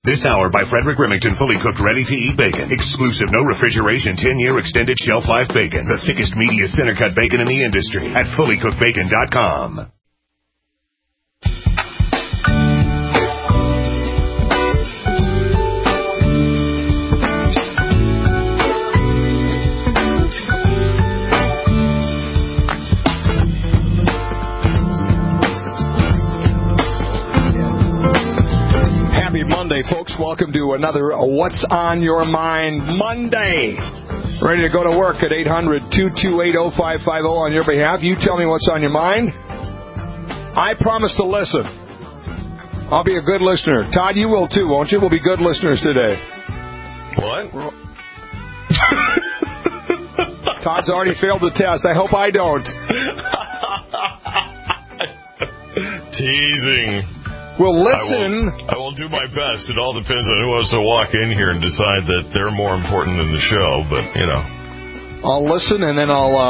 This hour by Frederick Remington, fully cooked, ready-to-eat bacon. Exclusive, no refrigeration, 10-year extended shelf life bacon. The thickest, meatiest, center-cut bacon in the industry at fullycookedbacon.com. Monday, folks. Welcome to another What's on Your Mind Monday. Ready to go to work at 800-228-0550 on your behalf. You tell me what's on your mind. I promise to listen. I'll be a good listener. Todd, you will too, won't you? We'll be good listeners today. What? Todd's already failed the test. I hope I don't. Teasing. We'll listen. I will do my best. It all depends on who wants to walk in here and decide that they're more important than the show. But, you know. I'll listen, and then I'll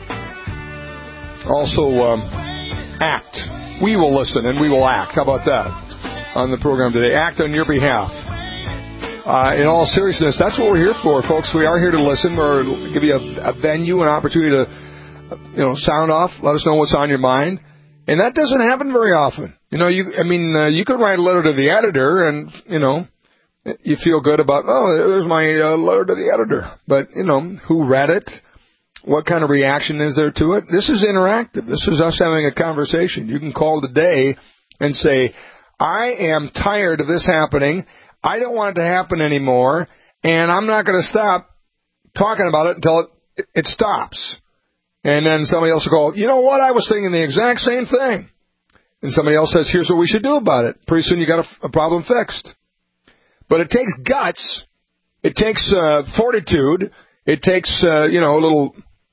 also act. We will listen, and we will act. How about that on the program today? Act on your behalf. In all seriousness, that's what we're here for, folks. We are here to listen. We'll give you a venue, an opportunity to, sound off. Let us know what's on your mind. And that doesn't happen very often. You could write a letter to the editor and, you feel good about, there's my letter to the editor. But, who read it? What kind of reaction is there to it? This is interactive. This is us having a conversation. You can call today and say, I am tired of this happening. I don't want it to happen anymore. And I'm not going to stop talking about it until it stops. And then somebody else will go, you know what? I was thinking the exact same thing. And somebody else says, here's what we should do about it. Pretty soon you got a problem fixed. But it takes guts. It takes fortitude. It takes, a little,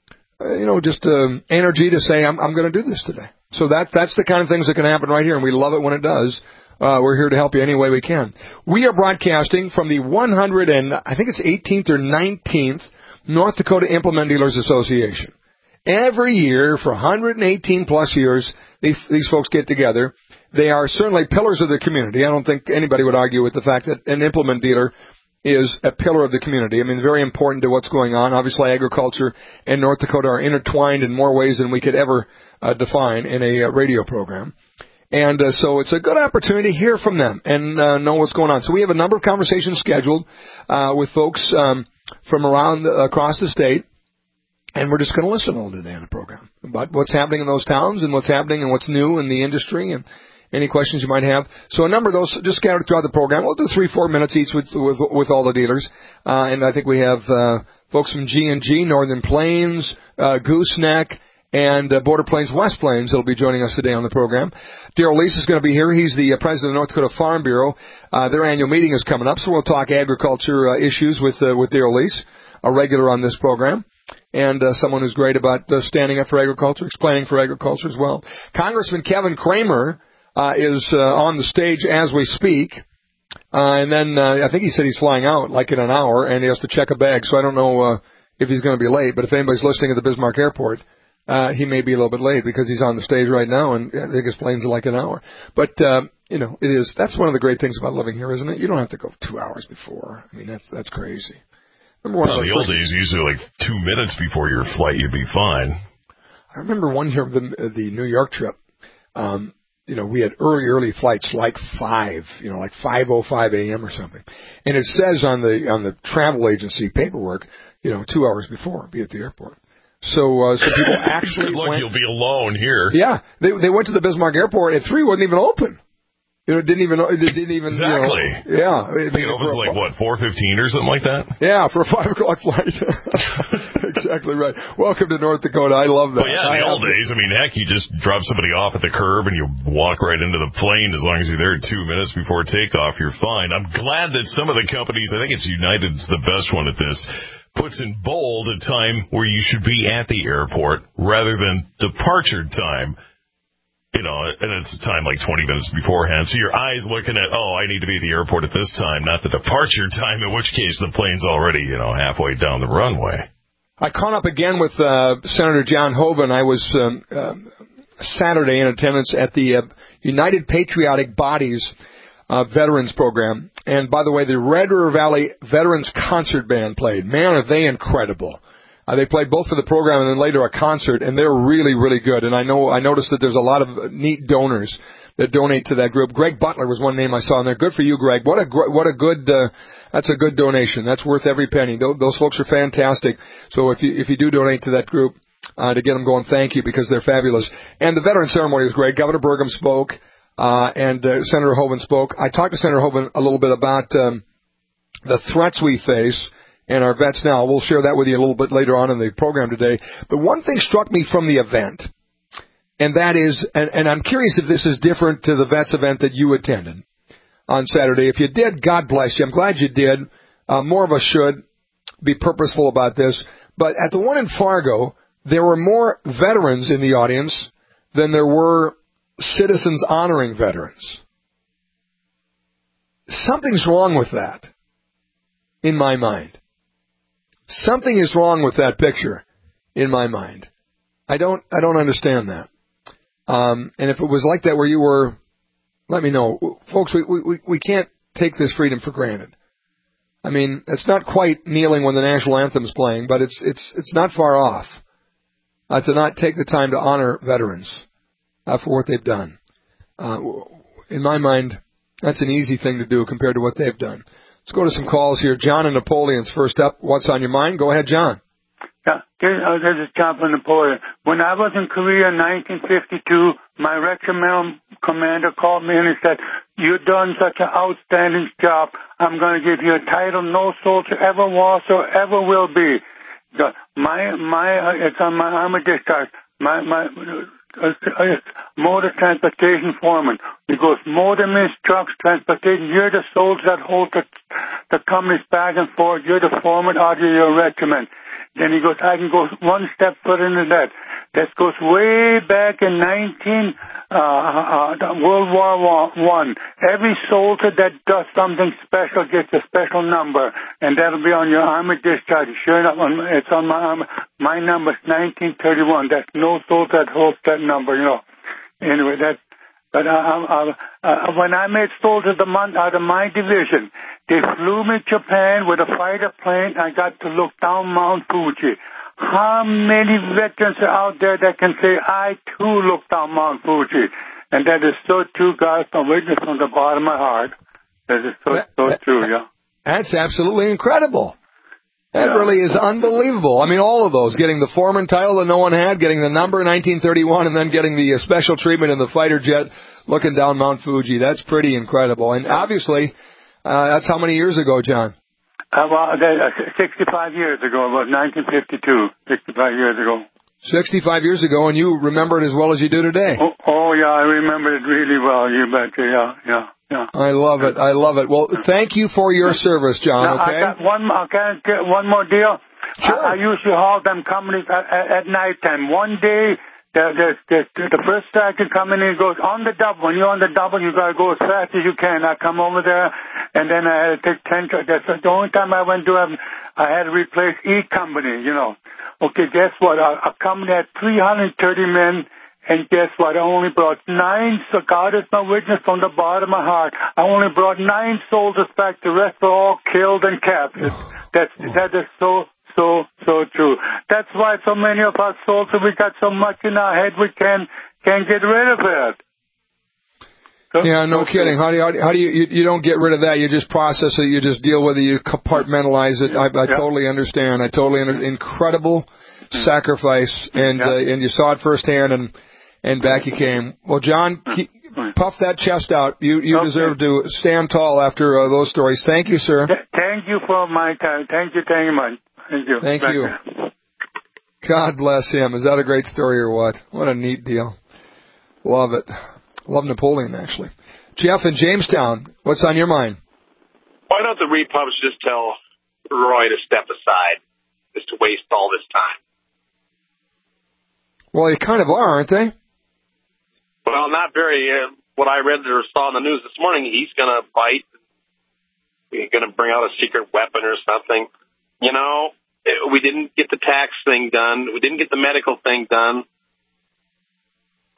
energy to say, I'm going to do this today. So that's the kind of things that can happen right here, and we love it when it does. We're here to help you any way we can. We are broadcasting from the 18th or 19th North Dakota Implement Dealers Association. Every year for 118 plus years, these folks get together. They are certainly pillars of the community. I don't think anybody would argue with the fact that an implement dealer is a pillar of the community. I mean, very important to what's going on. Obviously, agriculture and North Dakota are intertwined in more ways than we could ever define in a radio program. And so it's a good opportunity to hear from them and know what's going on. So we have a number of conversations scheduled with folks from across the state. And we're just going to listen all today on the program about what's happening in those towns and what's happening and what's new in the industry and any questions you might have. So a number of those just scattered throughout the program. We'll do 3-4 minutes each with all the dealers. And I think we have folks from G&G, Northern Plains, Gooseneck, and Border Plains, West Plains that will be joining us today on the program. Darrell Lease is going to be here. He's the president of the North Dakota Farm Bureau. Their annual meeting is coming up, so we'll talk agriculture issues with Darrell Lease, a regular on this program. And someone who's great about standing up for agriculture, explaining for agriculture as well. Congressman Kevin Cramer is on the stage as we speak. And then I think he said he's flying out like in an hour, and he has to check a bag. So I don't know if he's going to be late. But if anybody's listening at the Bismarck Airport, he may be a little bit late because he's on the stage right now, and I think his plane's like an hour. But, that's one of the great things about living here, isn't it? You don't have to go 2 hours before. I mean, that's crazy. The old days, usually like 2 minutes before your flight, you'd be fine. I remember one year the New York trip. We had early flights, like 5:05 a.m. or something, and it says on the travel agency paperwork, 2 hours before, be at the airport. So people actually Good luck, you'll be alone here. Yeah, they went to the Bismarck Airport at 3, wasn't even open. It didn't even. Exactly. Yeah. It was like, 4:15 or something like that? Yeah, for a 5 o'clock flight. Exactly right. Welcome to North Dakota. I love that. Well, yeah, in the old days, heck, you just drop somebody off at the curb and you walk right into the plane. As long as you're there 2 minutes before takeoff, you're fine. I'm glad that some of the companies, I think it's United's the best one at this, puts in bold a time where you should be at the airport rather than departure time. And it's a time like 20 minutes beforehand. So your eye's looking at, I need to be at the airport at this time, not the departure time, in which case the plane's already, halfway down the runway. I caught up again with Senator John Hoeven. I was Saturday in attendance at the United Patriotic Bodies veterans program. And by the way, the Red River Valley Veterans Concert Band played. Man, are they incredible. They played both for the program and then later a concert, and they're really, really good. And I noticed that there's a lot of neat donors that donate to that group. Greg Butler was one name I saw in there. Good for you, Greg. What a good, that's a good donation. That's worth every penny. Those folks are fantastic. So if you do donate to that group, to get them going, thank you, because they're fabulous. And the veteran ceremony was great. Governor Burgum spoke, and Senator Hoeven spoke. I talked to Senator Hoeven a little bit about the threats we face and our vets now. We'll share that with you a little bit later on in the program today. But one thing struck me from the event, and that is, and I'm curious if this is different to the vets event that you attended on Saturday. If you did, God bless you. I'm glad you did. More of us should be purposeful about this. But at the one in Fargo, there were more veterans in the audience than there were citizens honoring veterans. Something's wrong with that, in my mind. Something is wrong with that picture, in my mind. I don't understand that. And if it was like that where you were, let me know. Folks, we can't take this freedom for granted. I mean, it's not quite kneeling when the national anthem's playing, but it's not far off. To not take the time to honor veterans for what they've done. In my mind, that's an easy thing to do compared to what they've done. Let's go to some calls here. John and Napoleon's first up. What's on your mind? Go ahead, John. Yeah, this is John from Napoleon. When I was in Korea in 1952, my regimental commander called me and he said, "You've done such an outstanding job. I'm going to give you a title no soldier ever was or ever will be. It's on my army discharge. My motor transportation foreman. He goes, motor means trucks, transportation. You're the soldier that holds the companies back and forth. You're the foreman out of your regiment." Then he goes, I can go one step further into that. That goes way back in World War I. Every soldier that does something special gets a special number, and that'll be on your army discharge. Sure enough, it's on my army. My number's 1931. That's no soldier that holds that number, you know. Anyway, but when I made Soldier of the Month out of my division, they flew me to Japan with a fighter plane. I got to look down Mount Fuji. How many veterans are out there that can say, I too looked down Mount Fuji? And that is so true, guys. I'm witness from the bottom of my heart. That is so true, yeah. That's absolutely incredible. That really is unbelievable. I mean, all of those, getting the foreman title that no one had, getting the number 1931, and then getting the special treatment in the fighter jet looking down Mount Fuji. That's pretty incredible. And obviously, that's how many years ago, John? 65 years ago. It was 1952, 65 years ago. 65 years ago, and you remember it as well as you do today. Oh yeah, I remember it really well. You betcha, yeah. I love it. Well, thank you for your service, John, now, okay? I can't get one more deal. Sure. I usually haul them companies at night time. One day, the first striker come in and goes, on the double. When you're on the double, you got to go as fast as you can. I come over there, and then I had to take 10 trucks. That's the only time I went to have, I had to replace each company, you know. Okay, guess what? A company had 330 men. And guess what? I only brought 9, so God is my witness from the bottom of my heart. I only brought 9 soldiers back. The rest were all killed and captured. That is so true. That's why so many of us soldiers, we got so much in our head we can't get rid of it. Yeah, no kidding. How do you don't get rid of that? You just process it. You just deal with it. You compartmentalize it. I totally understand. Incredible sacrifice, and you saw it firsthand, and back you came. Well, John, puff that chest out. You deserve to stand tall after those stories. Thank you, sir. Thank you for my time. Thank you very much. Thank you. God bless him. Is that a great story or what? What a neat deal. Love it. Love Napoleon, actually. Jeff in Jamestown, what's on your mind? Why don't the Repubs just tell Roy to step aside, just to waste all this time? Well, they kind of are, aren't they? Well, not very. What I read or saw in the news this morning, he's going to bite. He's going to bring out a secret weapon or something. You know, we didn't get the tax thing done. We didn't get the medical thing done.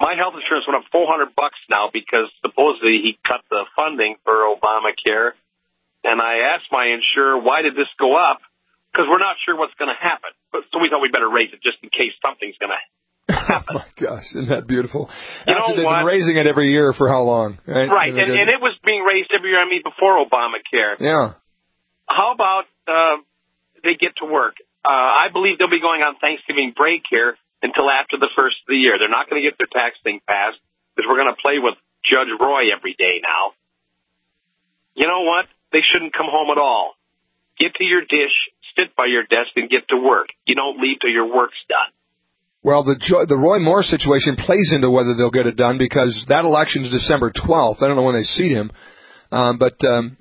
my health insurance went up $400 now because supposedly he cut the funding for Obamacare. And I asked my insurer, why did this go up? Because we're not sure what's going to happen. So we thought we'd better raise it just in case something's going to happen. Oh, my gosh. Isn't that beautiful? You know they've what? been raising it every year for how long? Right. And it was being raised every year, before Obamacare. Yeah. How about they get to work? I believe they'll be going on Thanksgiving break here until after the first of the year. They're not going to get their tax thing passed because we're going to play with Judge Roy every day now. You know what? They shouldn't come home at all. Get to your dish, sit by your desk, and get to work. You don't leave till your work's done. Well, the Roy Moore situation plays into whether they'll get it done because that election is December 12th. I don't know when they seat him, but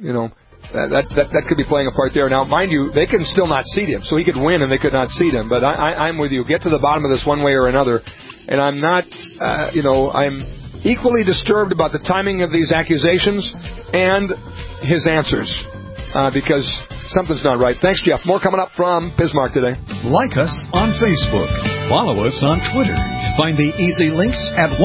that could be playing a part there. Now, mind you, they can still not seat him, so he could win and they could not seat him. But I'm with you. Get to the bottom of this one way or another. And I'm not, I'm equally disturbed about the timing of these accusations and his answers because something's not right. Thanks, Jeff. More coming up from Bismarck today. Like us on Facebook. Follow us on Twitter. Find the easy links at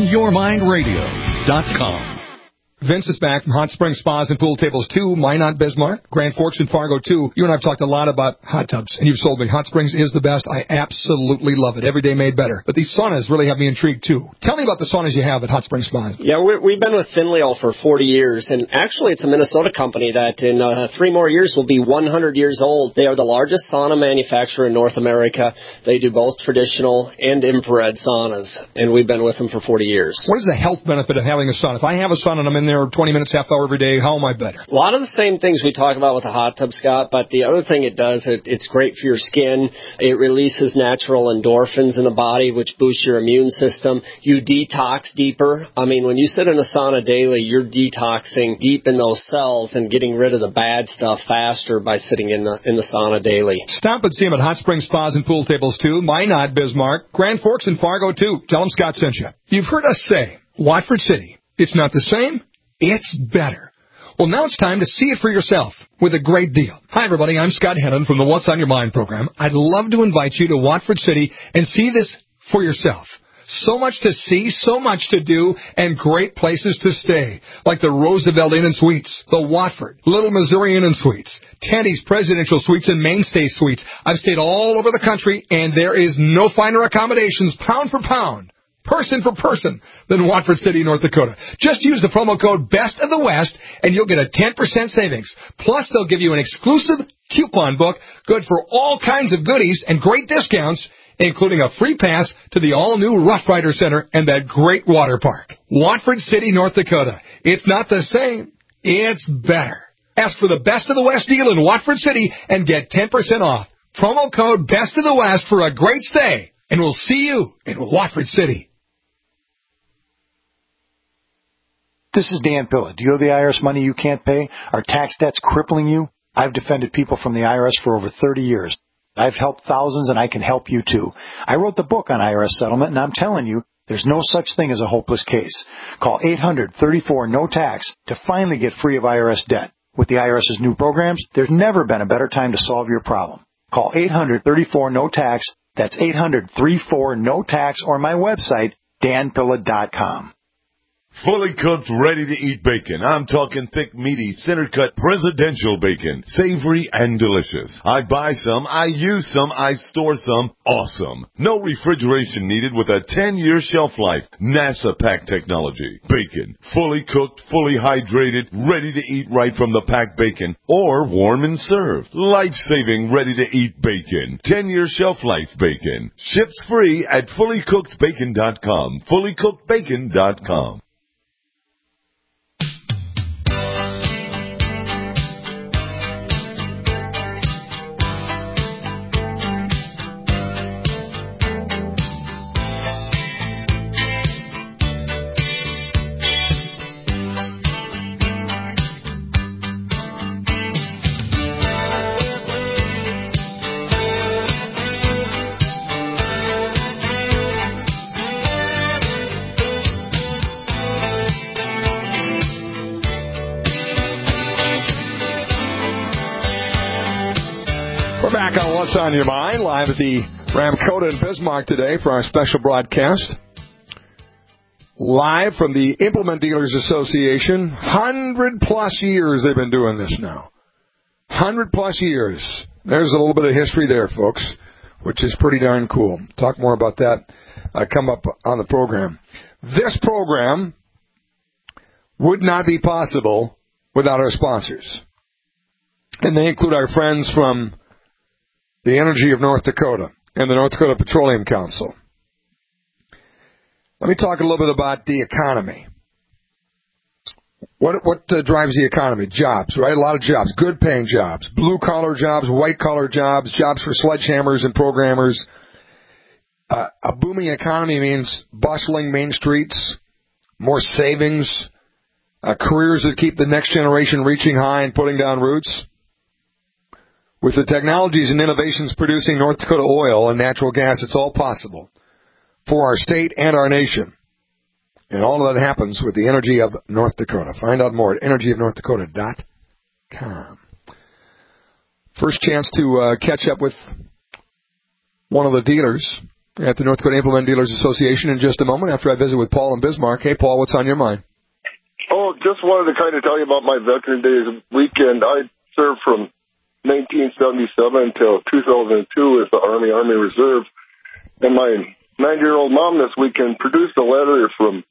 whatsonyourmindradio.com. Vince is back from Hot Springs Spas and Pool Tables 2, Minot, Bismarck, Grand Forks, and Fargo 2. You and I have talked a lot about hot tubs, and you've sold me Hot Springs is the best. I absolutely love it. Every day made better. But these saunas really have me intrigued, too. Tell me about the saunas you have at Hot Springs Spas. Yeah, we've been with Finleo for 40 years, and actually it's a Minnesota company that in 3 more years will be 100 years old. They are the largest sauna manufacturer in North America. They do both traditional and infrared saunas, and we've been with them for 40 years. What is the health benefit of having a sauna? If I have a sauna and I'm in there 20 minutes, half hour every day, how am I better? A lot of the same things we talk about with the hot tub, Scott, but the other thing it does, it's great for your skin. It releases natural endorphins in the body, which boosts your immune system. You detox deeper. When you sit in a sauna daily, you're detoxing deep in those cells and getting rid of the bad stuff faster by sitting in the sauna daily. Stop and see them at Hot Springs Spas and Pool Tables 2, Minot, Bismarck, Grand Forks, and Fargo 2. Tell them Scott sent you. You've heard us say, Watford City, it's not the same. It's better. Well, now it's time to see it for yourself with a great deal. Hi, everybody. I'm Scott Hennon from the What's on Your Mind program. I'd love to invite you to Watford City and see this for yourself. So much to see, so much to do, and great places to stay, like the Roosevelt Inn and Suites, the Watford, Little Missouri Inn and Suites, Tandy's Presidential Suites, and Mainstay Suites. I've stayed all over the country, and there is no finer accommodations, pound for pound, person for person, than Watford City, North Dakota. Just use the promo code Best of the West, and you'll get a 10% savings. Plus, they'll give you an exclusive coupon book, good for all kinds of goodies and great discounts, including a free pass to the all-new Rough Rider Center and that great water park. Watford City, North Dakota. It's not the same. It's better. Ask for the Best of the West deal in Watford City and get 10% off. Promo code Best of the West for a great stay. And we'll see you in Watford City. This is Dan Pilla. Do you owe the IRS money you can't pay? Are tax debts crippling you? I've defended people from the IRS for over 30 years. I've helped thousands, and I can help you too. I wrote the book on IRS settlement, and I'm telling you, there's no such thing as a hopeless case. Call 800-34-NO-TAX to finally get free of IRS debt. With the IRS's new programs, there's never been a better time to solve your problem. Call 800-34-NO-TAX. That's 800-34-NO-TAX, or my website, danpilla.com. Fully cooked, ready-to-eat bacon. I'm talking thick, meaty, center-cut, presidential bacon. Savory and delicious. I buy some, I use some, I store some. Awesome. No refrigeration needed with a 10-year shelf life. NASA pack technology. Bacon. Fully cooked, fully hydrated, ready to eat right from the packed bacon. Or warm and served. Life-saving, ready-to-eat bacon. 10-year shelf life bacon. Ships free at fullycookedbacon.com. Fullycookedbacon.com. Back on What's on Your Mind, live at the Ramcota in Bismarck today for our special broadcast. live from the Implement Dealers Association. 100-plus years they've been doing this now. 100-plus years. There's a little bit of history there, folks, which is pretty darn cool. Talk more about that come up on the program. This program would not be possible without our sponsors. And they include our friends from the Energy of North Dakota and the North Dakota Petroleum Council. Let me talk a little bit about the economy. What drives the economy? Jobs, right? A lot of jobs, good-paying jobs, blue-collar jobs, white-collar jobs, jobs for sledgehammers and programmers. A booming economy means bustling main streets, more savings, careers that keep the next generation reaching high and putting down roots. With the technologies and innovations producing North Dakota oil and natural gas, it's all possible for our state and our nation. And all of that happens with the Energy of North Dakota. Find out more at energyofnorthdakota.com. First chance to catch up with one of the dealers at the North Dakota Implement Dealers Association in just a moment after I visit with Paul in Bismarck. Hey, Paul, what's on your mind? Oh, just wanted to kind of tell you about my Veteran Days weekend. I served from 1977 until 2002 as the Army Reserve. And my 90-year-old mom this weekend produced a letter from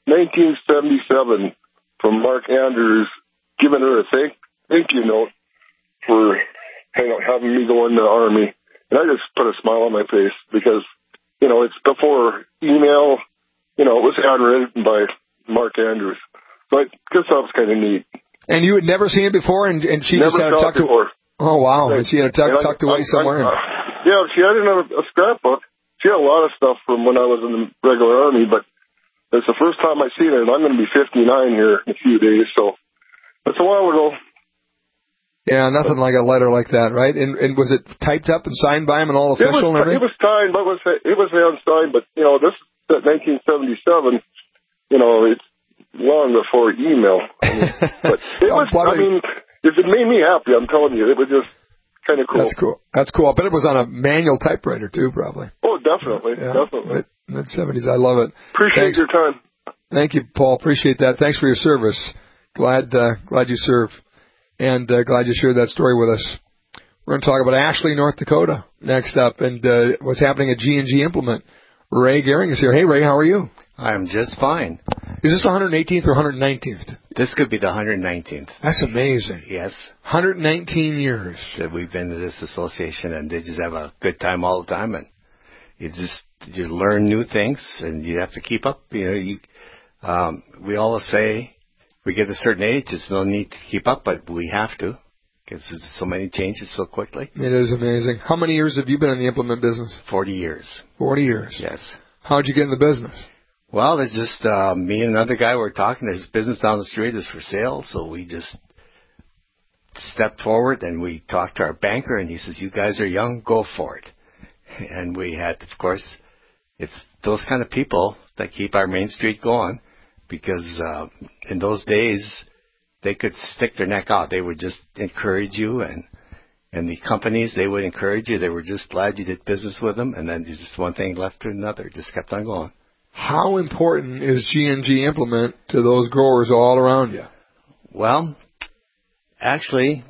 1977 from Mark Andrews, giving her a thank you note for having me go in the Army. And I just put a smile on my face because, it's before email. It was handwritten by Mark Andrews. So I guess that was kind of neat. And you had never seen it before, and she never just had it tucked away. Oh, wow. Right. And she had it tucked away somewhere. Yeah, she had it in a scrapbook. She had a lot of stuff from when I was in the regular Army, but it's the first time I've seen it, and I'm going to be 59 here in a few days, so that's a while ago. Yeah, nothing like a letter like that, right? And was it typed up and signed by him and all official and everything? It was signed, but it was unsigned, but, this is 1977, it's long before email. But it was, if it made me happy, I'm telling you, it was just kind of cool. That's cool. I bet it was on a manual typewriter, too, probably. Oh, definitely. Yeah, definitely. Mid-70s. I love it. Appreciate your time. Thank you, Paul. Appreciate that. Thanks for your service. Glad you served. And glad you shared that story with us. We're going to talk about Ashley, North Dakota, next up, and what's happening at G&G Implement. Ray Gehring is here. Hey, Ray, how are you? I'm just fine. Is this the 118th or 119th? This could be the 119th. That's amazing. Yes. 119 years. That we've been to this association, and they just have a good time all the time, and you learn new things, and you have to keep up. We always say we get a certain age, there's no need to keep up, but we have to because there's so many changes so quickly. It is amazing. How many years have you been in the implement business? 40 years. 40 years. Yes. How'd you get in the business? Well, there's just me and another guy were talking. There's business down the street is for sale, so we just stepped forward and we talked to our banker, and he says, "You guys are young, go for it." And we had, of course, it's those kind of people that keep our Main Street going, because in those days they could stick their neck out. They would just encourage you, and the companies, they would encourage you. They were just glad you did business with them, and then just one thing left to another. Just kept on going. How important is G&G Implement to those growers all around you? Well, actually,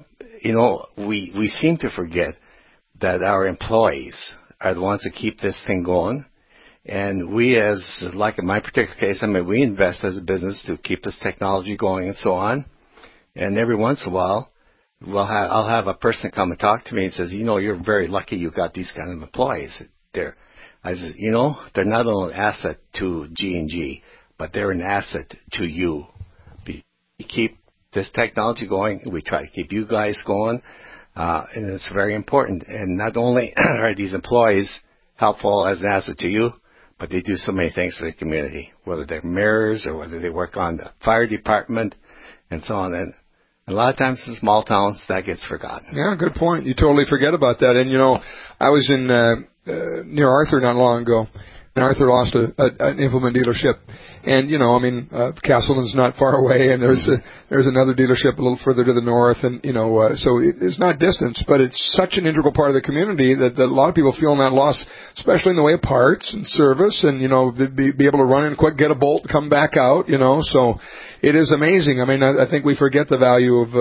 we seem to forget that our employees are the ones that keep this thing going. And we, like in my particular case, we invest as a business to keep this technology going and so on. And every once in a while, I'll have a person come and talk to me and says, you're very lucky you got these kind of employees there. I said, they're not only an asset to G&G, but they're an asset to you. We keep this technology going. We try to keep you guys going, and it's very important. And not only are these employees helpful as an asset to you, but they do so many things for the community, whether they're mayors or whether they work on the fire department and so on. And a lot of times in small towns, that gets forgotten. Yeah, good point. You totally forget about that. And, I was in near Arthur not long ago, and Arthur lost an implement dealership. And, Castleton's not far away, and there's another dealership a little further to the north, and, so it's not distance, but it's such an integral part of the community that a lot of people feel that loss, especially in the way of parts and service, and, be able to run in quick, get a bolt, come back out, so it is amazing. I mean, I think we forget the value of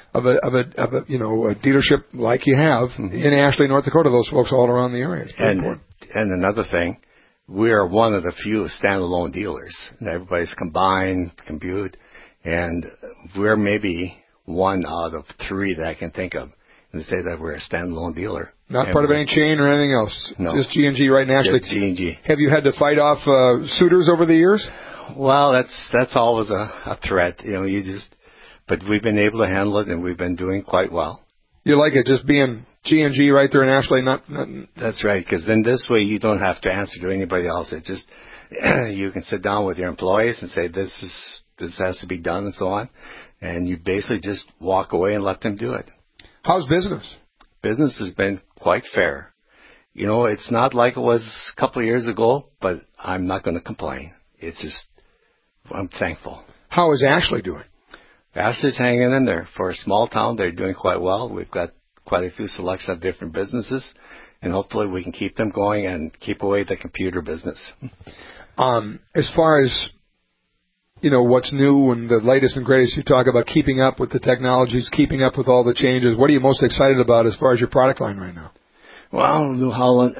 a dealership like you have in Ashley, North Dakota, those folks all around the area. It's pretty important. And another thing, we are one of the few standalone dealers. Everybody's combined, compute, and we're maybe one out of three that I can think of and say that we're a standalone dealer. Not part of any chain or anything else? No. Just G&G right now? Just G&G. Have you had to fight off suitors over the years? Well, that's always a threat. But we've been able to handle it, and we've been doing quite well. You like it just being G&G right there in Ashley? Not. That's right, because then this way you don't have to answer to anybody else. It just you can sit down with your employees and say this has to be done and so on, and you basically just walk away and let them do it. How's business? Business has been quite fair. It's not like it was a couple of years ago, but I'm not going to complain. It's just I'm thankful. How is Ashley doing? Ashley's hanging in there. For a small town, they're doing quite well. We've got quite a few selection of different businesses, and hopefully we can keep them going and keep away the computer business. As far as, what's new and the latest and greatest, you talk about keeping up with the technologies, keeping up with all the changes. What are you most excited about as far as your product line right now? Well, New Holland,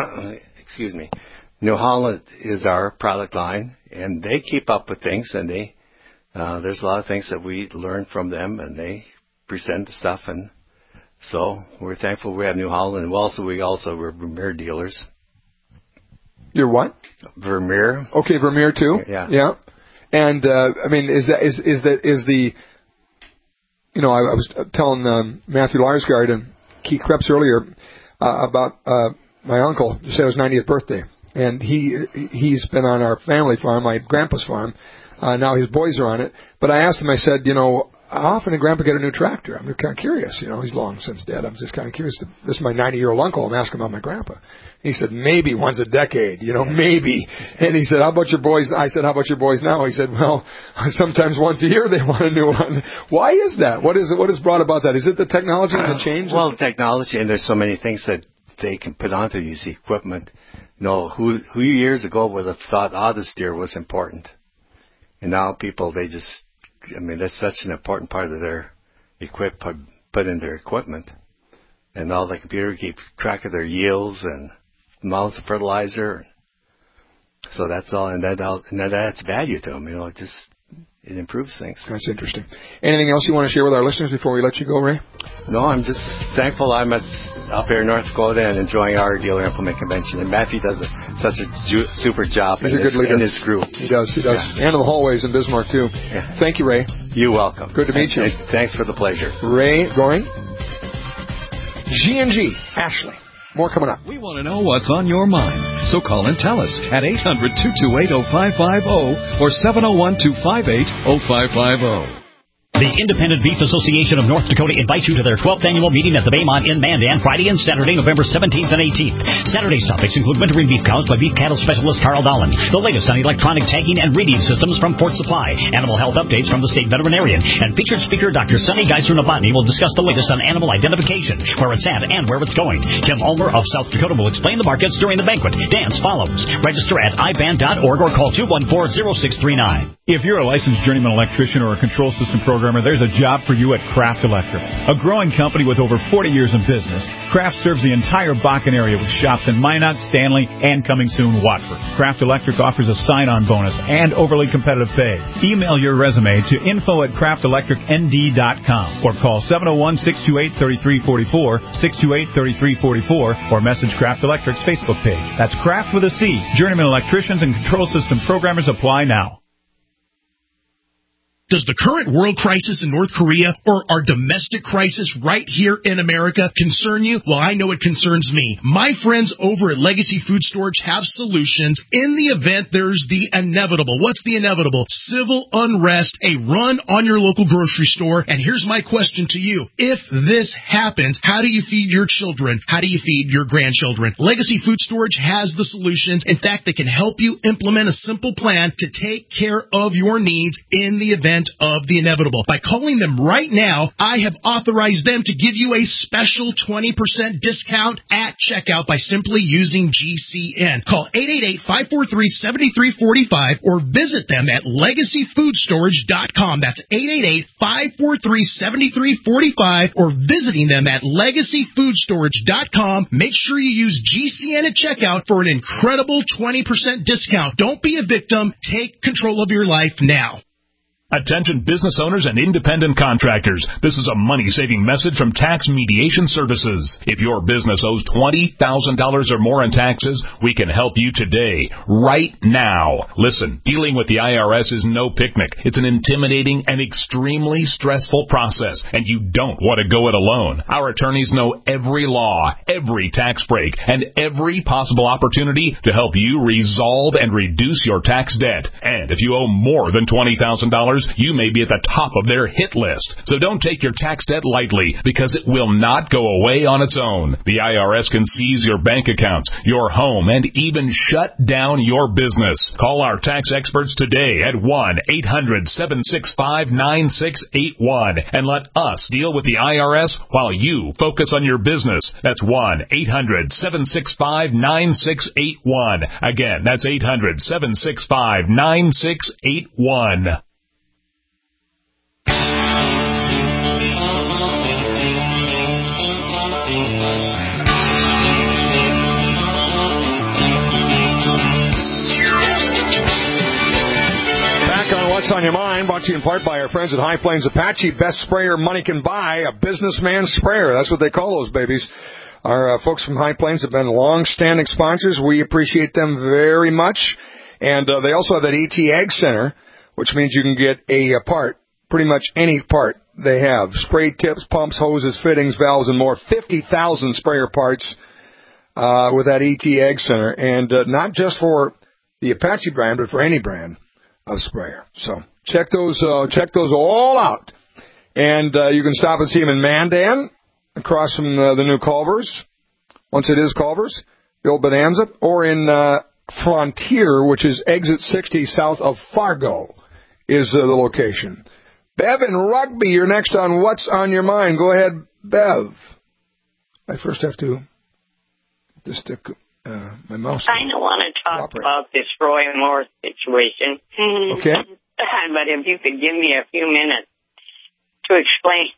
New Holland is our product line, and they keep up with things, and there's a lot of things that we learn from them, and they present the stuff, and so we're thankful we have New Holland. And we're Vermeer dealers. You're what? Vermeer. Okay, Vermeer too. Yeah. And is the I was telling Matthew Larsgaard and Keith Krebs earlier about my uncle. He said it was 90th birthday, and he's been on our family farm, my grandpa's farm. Now his boys are on it. But I asked him, I said, how often did Grandpa get a new tractor? I'm kind of curious. He's long since dead. I'm just kind of curious. This is my 90-year-old uncle. I'm asking about my grandpa. He said, maybe once a decade, maybe. And he said, how about your boys? I said, how about your boys now? He said, well, sometimes once a year they want a new one. Why is that? What is brought about that? Is it the technology and the change? Well, technology, and there's so many things that they can put onto these equipment. Who years ago would have thought auto steer was important? And now people, that's such an important part of their put in their equipment. And all the computer keeps track of their yields and amounts of fertilizer. So that's all, and that adds value to them. It improves things. That's interesting. Anything else you want to share with our listeners before we let you go, Ray? No, I'm just thankful I'm up here in North Dakota and enjoying our dealer implement convention. And Matthew does such a super job in his group. He does. Yeah. And in the hallways in Bismarck, too. Yeah. Thank you, Ray. You're welcome. Good to meet you. Thanks for the pleasure. Ray Goring. G&G. Ashley. More coming up. We want to know what's on your mind. So call and tell us at 800-228-0550 or 701-258-0550. The Independent Beef Association of North Dakota invites you to their 12th annual meeting at the Baymont in Mandan, Friday and Saturday, November 17th and 18th. Saturday's topics include wintering beef cows by beef cattle specialist Carl Dahlen, the latest on electronic tagging and reading systems from Fort Supply, animal health updates from the state veterinarian, and featured speaker Dr. Sunny Geisler-Novotny will discuss the latest on animal identification, where it's at and where it's going. Tim Ulmer of South Dakota will explain the markets during the banquet. Dance follows. Register at iban.org or call 214-0639. If you're a licensed journeyman electrician or a control system programmer, there's a job for you at Kraft Electric. A growing company with over 40 years in business, Kraft serves the entire Bakken area with shops in Minot, Stanley, and coming soon, Watford. Kraft Electric offers a sign-on bonus and overly competitive pay. Email your resume to info@craftelectricnd.com or call 701-628-3344, 628-3344, or message Kraft Electric's Facebook page. That's Kraft with a C. Journeyman electricians and control system programmers apply now. Does the current world crisis in North Korea or our domestic crisis right here in America concern you? Well, I know it concerns me. My friends over at Legacy Food Storage have solutions in the event there's the inevitable. What's the inevitable? Civil unrest, a run on your local grocery store. And here's my question to you. If this happens, how do you feed your children? How do you feed your grandchildren? Legacy Food Storage has the solutions. In fact, they can help you implement a simple plan to take care of your needs in the event of the inevitable. By calling them right now, I have authorized them to give you a special 20% discount at checkout by simply using GCN. Call 888-543-7345 or visit them at LegacyFoodStorage.com. That's 888-543-7345 or visiting them at LegacyFoodStorage.com. Make sure you use GCN at checkout for an incredible 20% discount. Don't be a victim. Take control of your life now. Attention business owners and independent contractors. This is a money-saving message from Tax Mediation Services. If your business owes $20,000 or more in taxes, we can help you today, right now. Listen, dealing with the IRS is no picnic. It's an intimidating and extremely stressful process, and you don't want to go it alone. Our attorneys know every law, every tax break, and every possible opportunity to help you resolve and reduce your tax debt. And if you owe more than $20,000, you may be at the top of their hit list. So don't take your tax debt lightly, because it will not go away on its own. The IRS can seize your bank accounts, your home, and even shut down your business. Call our tax experts today at 1-800-765-9681 and let us deal with the IRS while you focus on your business. That's 1-800-765-9681. Again, that's 800-765-9681. What's on your mind? Brought to you in part by our friends at High Plains Apache. Best sprayer money can buy, a businessman sprayer. That's what they call those babies. Our folks from High Plains have been long-standing sponsors. We appreciate them very much. And they also have that ET Ag Center, which means you can get a part, pretty much any part they have. Spray tips, pumps, hoses, fittings, valves, and more. 50,000 sprayer parts with that ET Ag Center. And not just for the Apache brand, but for any brand of sprayer. So check those all out. And you can stop and see them in Mandan, across from the new Culver's, once it is Culver's, the old Bonanza, or in Frontier, which is exit 60 south of Fargo, is the location. Bev in Rugby, you're next on What's on Your Mind. Go ahead, Bev. I first have to just stick my mouse. I don't want to talk about this Roy Moore situation. Okay. But if you could give me a few minutes to explain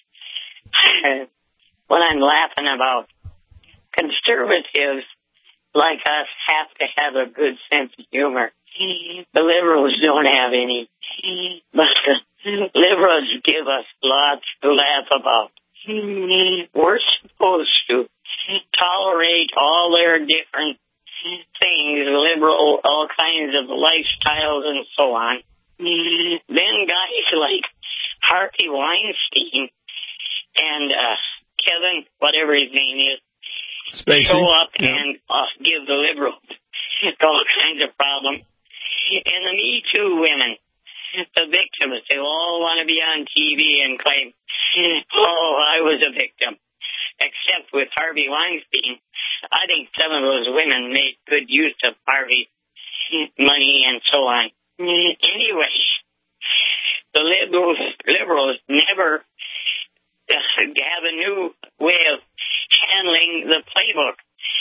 what I'm laughing about. Conservatives like us have to have a good sense of humor. The liberals don't have any. But the liberals give us lots to laugh about. We're supposed to tolerate all their different things, liberal, all kinds of lifestyles and so on. Then guys like Harvey Weinstein and Kevin, whatever his name is, Spacey, show up and give the liberals all kinds of problems. And the Me Too women, the victims, they all want to be on TV and claim, oh, I was a victim. Except with Harvey Weinstein, I think some of those women made good use of Harvey's money and so on. Anyway, the liberals never have a new way of handling the playbook.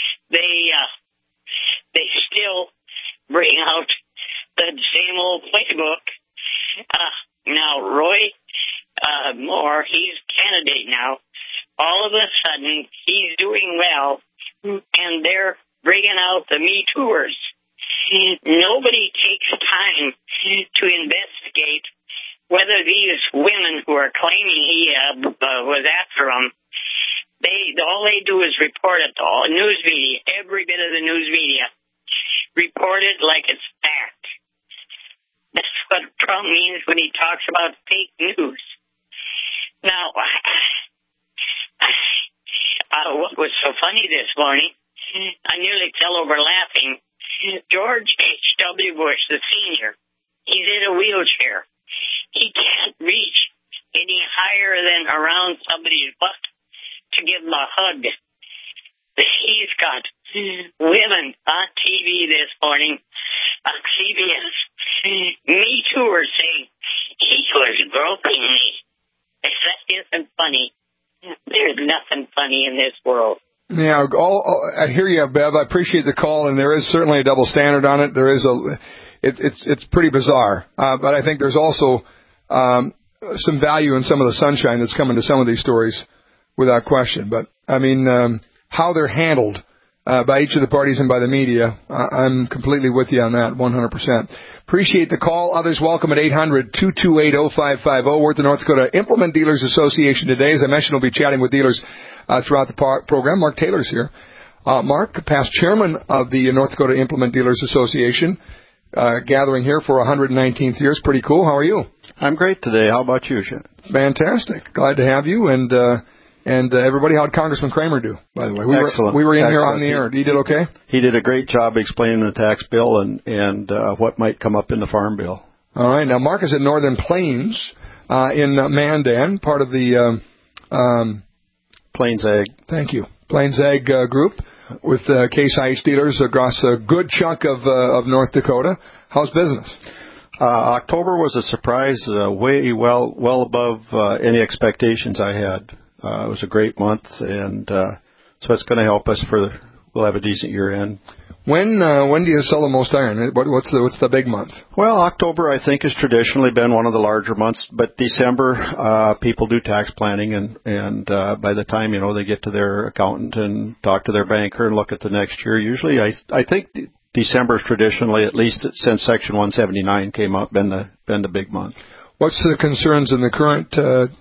They still bring out the same old playbook. Now, Roy Moore, he's candidate now. All of a sudden, he's doing well, and they're bringing out the Me Too'ers. Nobody takes time to investigate whether these women who are claiming he was after them, all they do is report it to all news media, every bit of the news media. Report it like it's fact. That's what Trump means when he talks about fake news. Now, what was so funny this morning, I nearly fell over laughing. George H.W. Bush, the senior, he's in a wheelchair. He can't reach any higher than around somebody's butt to give him a hug. He's got women on TV this morning on CBS. Me too are saying he was groping me. If that isn't funny, there's nothing funny in this world. Yeah, I hear you, Bev. I appreciate the call, and there is certainly a double standard on it. There is it's pretty bizarre, but I think there's also some value in some of the sunshine that's coming to some of these stories, without question. But I mean, how they're handled by each of the parties and by the media, I'm completely with you on that, 100%. Appreciate the call. Others welcome at 800-228-0550. We're at the North Dakota Implement Dealers Association today. As I mentioned, we'll be chatting with dealers throughout the program. Mark Taylor's here. Mark, past chairman of the North Dakota Implement Dealers Association, gathering here for 119th year. It's pretty cool. How are you? I'm great today. How about you, Sean? Fantastic. Glad to have you. And everybody, how'd Congressman Kramer do, by the way? Excellent. We were in here on the air. He did okay? He did a great job explaining the tax bill and what might come up in the farm bill. All right. Now, Mark is at Northern Plains in Mandan, part of the Plains Ag. Thank you. Plains Ag group with Case IH dealers across a good chunk of North Dakota. How's business? October was a surprise, way well above any expectations I had. It was a great month, and so it's going to help us we'll have a decent year end. When do you sell the most iron? What's the big month? Well, October I think has traditionally been one of the larger months, but December people do tax planning, and by the time they get to their accountant and talk to their banker and look at the next year, usually I think December is traditionally, at least since Section 179 came up, been the big month. What's the concerns in the current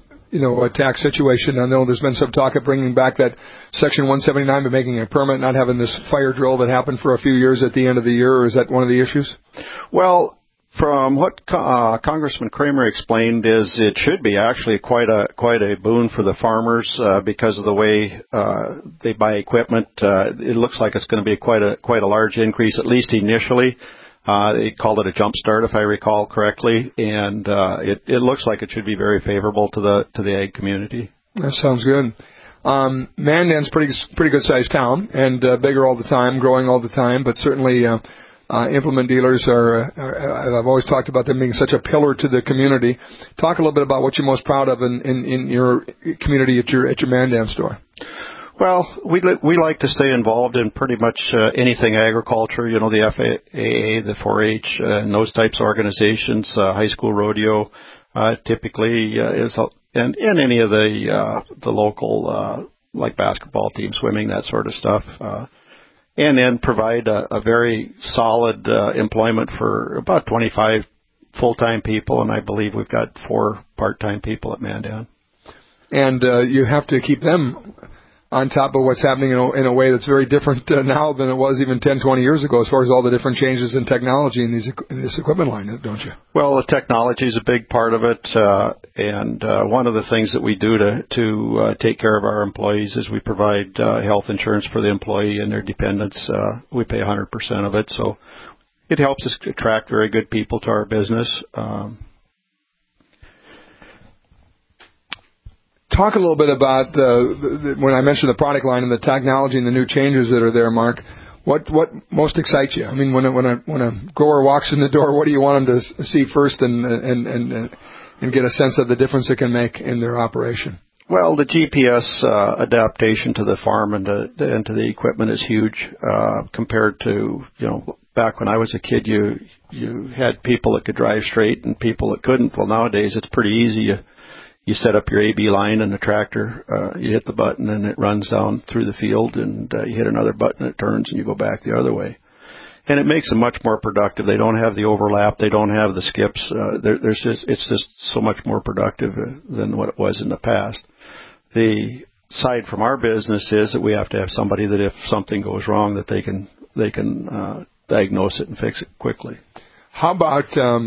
a tax situation? I know there's been some talk of bringing back that Section 179, but making it permanent, not having this fire drill that happened for a few years at the end of the year, or is that one of the issues? Well, from what Congressman Kramer explained, is it should be actually quite a boon for the farmers because of the way they buy equipment. It looks like it's going to be quite a large increase, at least initially. They called it a jump start, if I recall correctly, and it looks like it should be very favorable to the ag community. That sounds good. Mandan's pretty good sized town and bigger all the time, growing all the time, but certainly implement dealers I've always talked about them being such a pillar to the community. Talk a little bit about what you're most proud of in your community at your Mandan store. Well, we like to stay involved in pretty much anything agriculture, the FAA, the 4-H, and those types of organizations. High school rodeo typically is, and any of the local like basketball team, swimming, that sort of stuff. And then provide a very solid employment for about 25 full-time people, and I believe we've got 4 part-time people at Mandan. And you have to keep them on top of what's happening in a way that's very different now than it was even 10, 20 years ago, as far as all the different changes in technology in this equipment line, don't you? Well, the technology is a big part of it, and one of the things that we do to take care of our employees is we provide health insurance for the employee and their dependents. We pay 100% of it, so it helps us attract very good people to our business. Talk a little bit about when I mentioned the product line and the technology and the new changes that are there, Mark. What most excites you? I mean, when a grower walks in the door, what do you want them to see first and get a sense of the difference it can make in their operation? Well, the GPS adaptation to the farm and to the equipment is huge compared to back when I was a kid. You had people that could drive straight and people that couldn't. Well, nowadays it's pretty easy. You set up your AB line in the tractor, you hit the button and it runs down through the field, and you hit another button, it turns, and you go back the other way. And it makes them much more productive. They don't have the overlap. They don't have the skips. It's just so much more productive than what it was in the past. The side from our business is that we have to have somebody that if something goes wrong, that they can diagnose it and fix it quickly. How about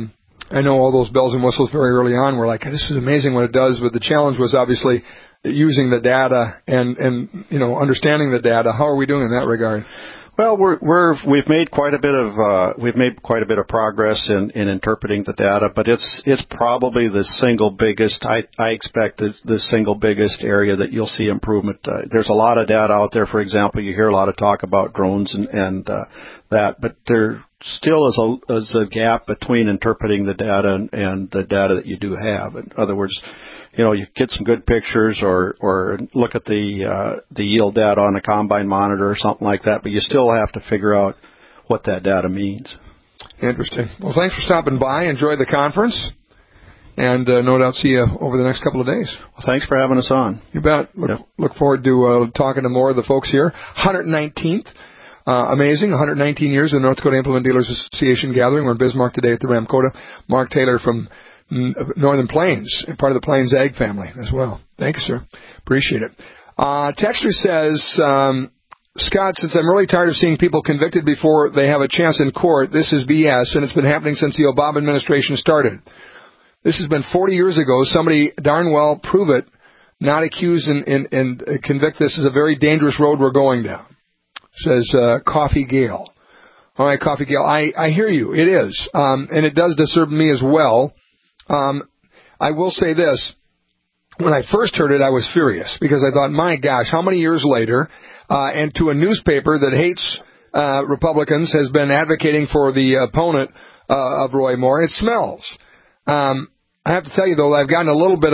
I know all those bells and whistles very early on were like, this is amazing what it does, but the challenge was obviously using the data and understanding the data. How are we doing in that regard? Well, we've made quite a bit of progress in interpreting the data, but it's probably the single biggest. I expect the single biggest area that you'll see improvement. There's a lot of data out there. For example, you hear a lot of talk about drones and that, but there still is a gap between interpreting the data and the data that you do have. In other words, you get some good pictures or look at the yield data on a combine monitor or something like that, but you still have to figure out what that data means. Interesting. Well, thanks for stopping by. Enjoy the conference. And no doubt see you over the next couple of days. Well, thanks for having us on. You bet. Look forward to talking to more of the folks here. 119th. Amazing. 119 years of the North Dakota Implement Dealers Association gathering. We're in Bismarck today at the Ramkota. Mark Taylor from Northern Plains, part of the Plains Ag family as well. Thank you, sir. Appreciate it. Texter says, Scott, since I'm really tired of seeing people convicted before they have a chance in court, this is BS, and it's been happening since the Obama administration started. This has been 40 years ago. Somebody darn well prove it, not accuse and convict. This is a very dangerous road we're going down, says Coffee Gale. All right, Coffee Gale, I hear you. It is, and it does disturb me as well. I will say this. When I first heard it, I was furious because I thought, my gosh, how many years later, and to a newspaper that hates Republicans has been advocating for the opponent of Roy Moore, it smells. I have to tell you, though, I've gotten a little bit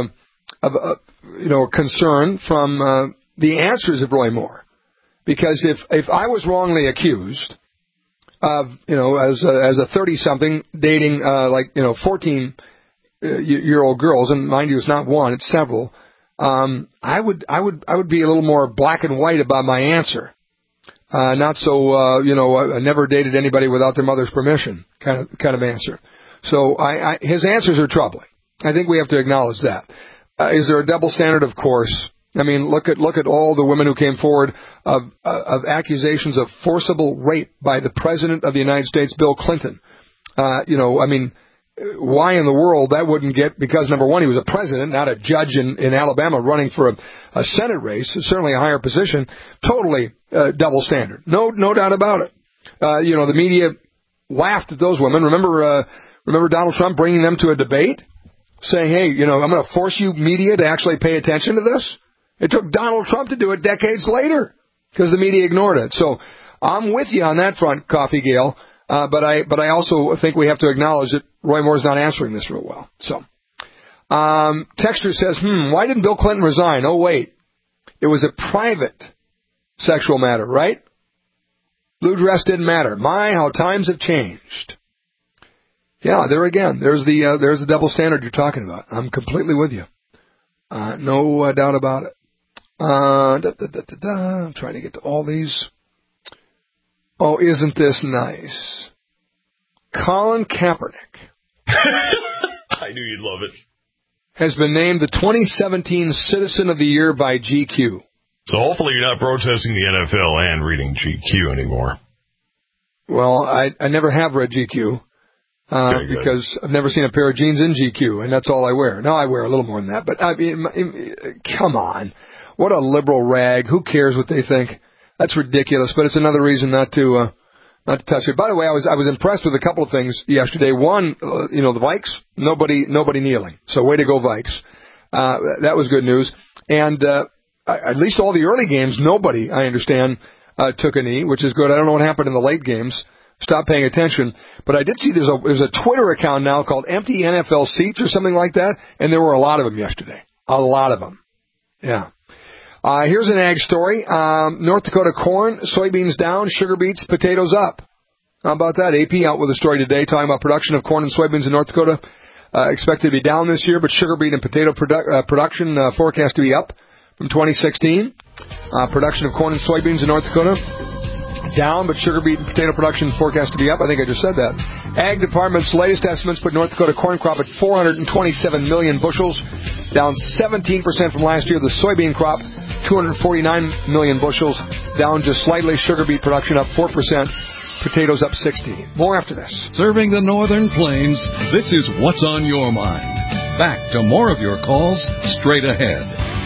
of concern from the answers of Roy Moore. Because if I was wrongly accused of, as a 30-something dating 14-year-old girls, and mind you, it's not one, it's several, I would be a little more black and white about my answer. Not so, I never dated anybody without their mother's permission kind of answer. So his answers are troubling. I think we have to acknowledge that. Is there a double standard? Of course. I mean, look at all the women who came forward of accusations of forcible rape by the President of the United States, Bill Clinton. Why in the world that wouldn't get, because number one, he was a president, not a judge in Alabama running for a Senate race, certainly a higher position, totally double standard. No doubt about it. The media laughed at those women. Remember Donald Trump bringing them to a debate, saying, hey, I'm going to force you media to actually pay attention to this? It took Donald Trump to do it decades later because the media ignored it. So I'm with you on that front, Coffee Gale, but I also think we have to acknowledge that Roy Moore's not answering this real well. So Texter says, why didn't Bill Clinton resign? Oh, wait. It was a private sexual matter, right? Blue dress didn't matter. My, how times have changed. Yeah, there again. There's the double standard you're talking about. I'm completely with you. No doubt about it. I'm trying to get to all these. Oh, isn't this nice? Colin Kaepernick. I knew you'd love it. Has been named the 2017 Citizen of the Year by GQ. So hopefully you're not protesting the NFL and reading GQ anymore. Well, I never have read GQ. Because I've never seen a pair of jeans in GQ, and that's all I wear. Now I wear a little more than that, but I mean, come on. What a liberal rag. Who cares what they think? That's ridiculous, but it's another reason not to touch it. By the way, I was impressed with a couple of things yesterday. One, the Vikes, nobody kneeling. So way to go, Vikes. That was good news. And at least all the early games, nobody, I understand, took a knee, which is good. I don't know what happened in the late games. Stop paying attention. But I did see there's a Twitter account now called Empty NFL Seats or something like that, and there were a lot of them yesterday. A lot of them. Yeah. Here's an ag story. North Dakota corn, soybeans down, sugar beets, potatoes up. How about that? AP out with a story today talking about production of corn and soybeans in North Dakota. Expected to be down this year, but sugar beet and potato production forecast to be up from 2016. Production of corn and soybeans in North Dakota down, but sugar beet and potato production forecast to be up. I think I just said that. Ag Department's latest estimates put North Dakota corn crop at 427 million bushels, down 17% from last year. The soybean crop, 249 million bushels, down just slightly. Sugar beet production up 4%. Potatoes up 60. More after this. Serving the Northern Plains, this is What's on Your Mind. Back to more of your calls straight ahead.